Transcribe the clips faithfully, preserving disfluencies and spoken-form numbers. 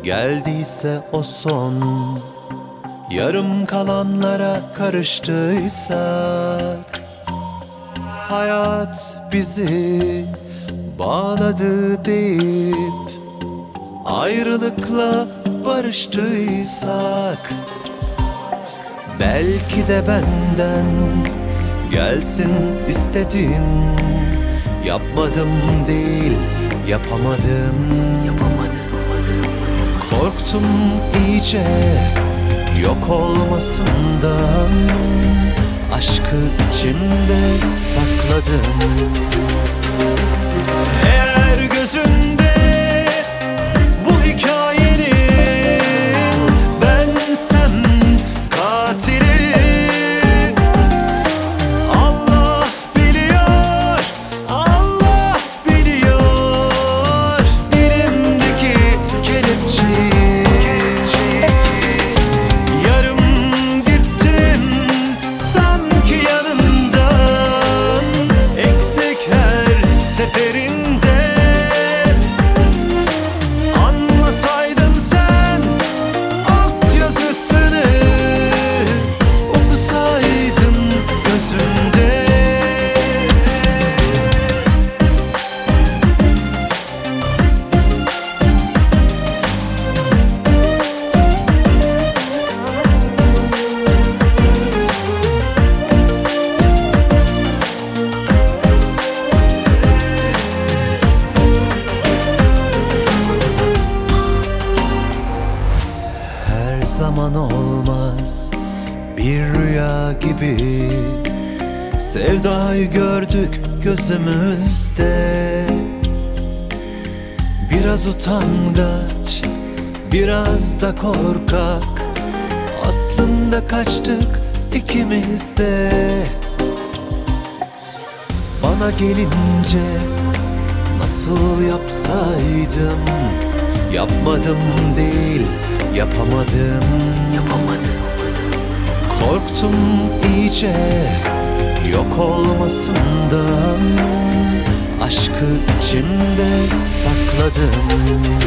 geldiyse o son, yarım kalanlara karıştıysak, hayat bizi bağladı deyip ayrılıkla barıştıysak, belki de benden gelsin istedin. Yapmadım değil, yapamadım. Korktum iyice yok olmasından, aşkı içimde sakladım. Eğer gözünde bu hikayenin bensem katili, Allah biliyor, Allah biliyor dilimdeki kelepçeyi. Yarım gittim sanki yanından, eksik her seferinde. Anlasaydın sen altyazısını, okusaydın gözünde. Her zaman olmaz bir rüya gibi, sevdayı gördük gözümüzde. Biraz utangaç, biraz da korkak, aslında kaçtık ikimiz de. Bana gelince nasıl yapsaydım, yapmadım değil, yapamadım. Korktum iyice yok olmasından, aşkı içimde sakladım.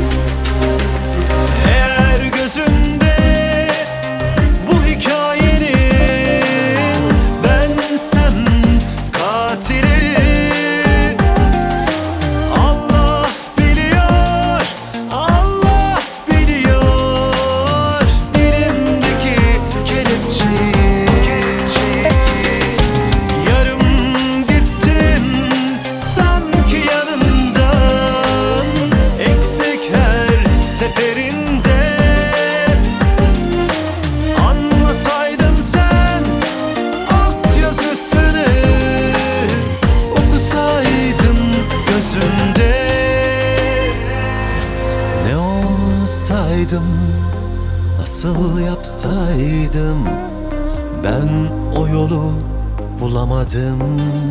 Eğer gözünde bu hikayenin bensem katili, Allah biliyor, Allah biliyor dilimdeki kelepçeyi. Yarım gittim sanki yanından, eksik her seferinde. Anlasaydın sen altyazısını, okusaydın gözünde. Ne olsaydım, nasıl yapsaydım, ben o yolu bulamadım.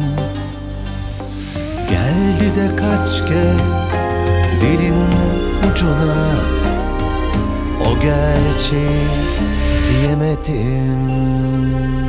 Geldi de kaç kez dilin ucuna, o gerçeği diyemedim.